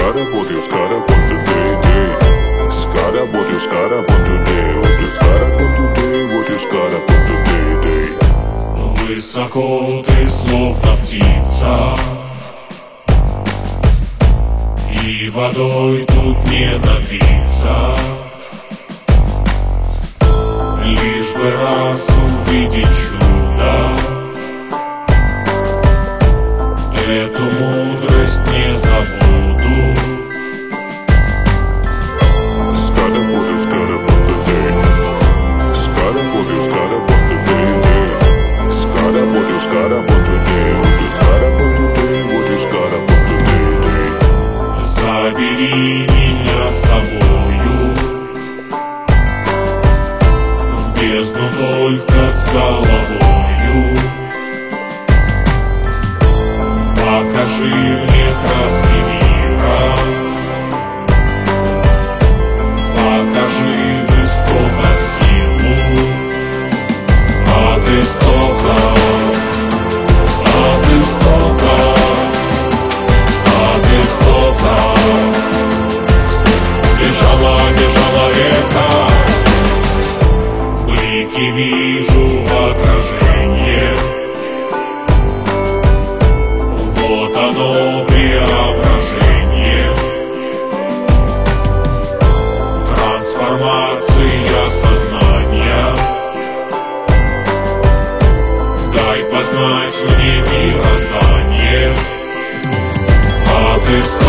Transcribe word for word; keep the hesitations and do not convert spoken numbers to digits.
gotta what you gotta what today day. Gotta what you gotta what today. What you gotta what today. What you gotta what today day. Высоко ты словно птица, и водой тут не напиться. Лишь бы раз увидеть чудо, эту мудрость не забуду. Gotta what you gotta what today. Gotta what you gotta what today day. Gotta what you gotta what today. What you gotta what today. What you gotta what today day. Забери меня с собою в бездну только с головою. Покажи мне краски мира, покажи в истоках силу. От истоков, от истоков, от истоков бежала, бежала река. Блики вижу в отражении, вот оно преображение. Трансформация сознания, дай познать мне мироздание. А ты